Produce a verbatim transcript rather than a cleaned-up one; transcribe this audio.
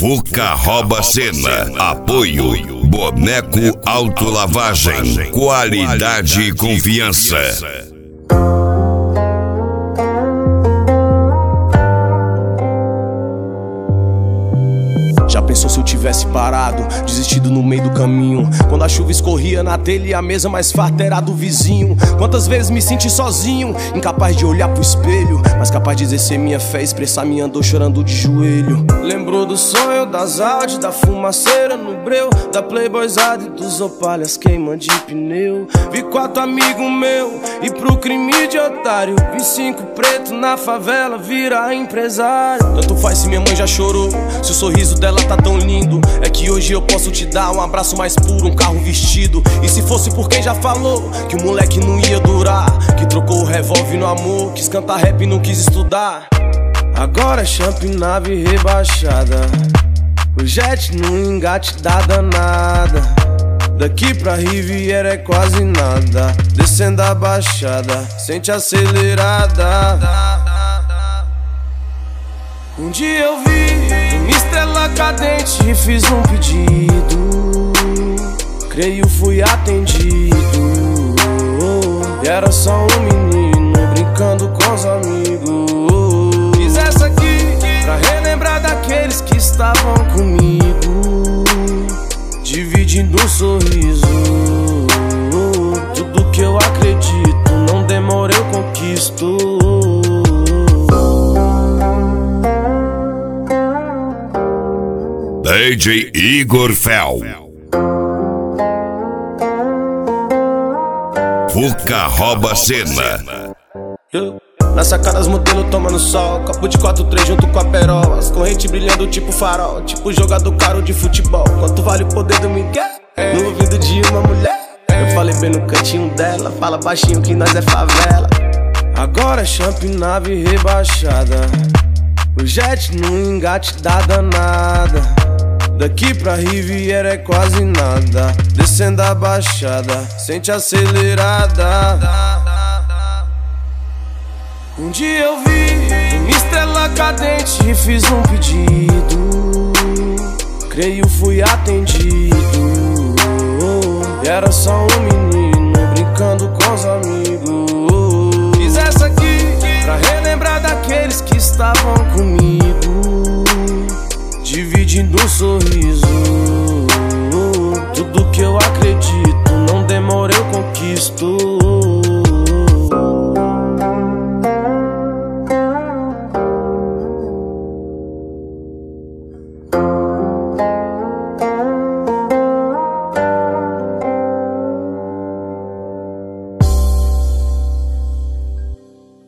Fuca rouba cena. Apoio Boneco Autolavagem. Qualidade e confiança. Já pensou se eu tivesse parado, desistido no meio do caminho? Quando a chuva escorria na telha e a mesa mais farta era do vizinho. Quantas vezes me senti sozinho, incapaz de olhar pro espelho, mas capaz de exercer minha fé, expressar minha dor chorando de joelho. Lembro do sonho, das Audi, da fumaceira no breu, da playboyzada e dos opalhas queima de pneu. Vi quatro amigos meu e pro crime de otário, vi cinco preto na favela virar empresário. Tanto faz se minha mãe já chorou, se o sorriso dela tá tão lindo. É que hoje eu posso te dar um abraço mais puro, um carro vestido. E se fosse por quem já falou que o moleque não ia durar, que trocou o revólver no amor, quis cantar rap e não quis estudar. Agora é champ, nave rebaixada, o jet no engate da danada. Daqui pra Riviera é quase nada, descendo a baixada, sente acelerada. Um dia eu vi uma estrela cadente e fiz um pedido, creio fui atendido. E era só um menino brincando com os amigos. Fiz essa aqui pra relembrar daqueles que estavam comigo, dividindo um sorriso. Tudo que eu acredito, não demora eu conquisto. D J Igor Fel. Fuca rouba cena. Na sacada as modelo tomando sol, copo de quatro três junto com a perola, as correntes brilhando tipo farol, tipo jogador caro de futebol. Quanto vale o poder do Miguel no ouvido de uma mulher? Eu falei bem no cantinho dela, fala baixinho que nós é favela. Agora é champ, nave rebaixada, o jet no engate da danada. Daqui pra Riviera é quase nada, descendo a baixada, sente acelerada. Um dia eu vi uma estrela cadente e fiz um pedido, creio fui atendido. E era só um menino brincando com os amigos. Fiz essa aqui pra relembrar daqueles que estavam comigo, dividindo um sorriso. Tudo que eu acredito, não demora eu conquisto.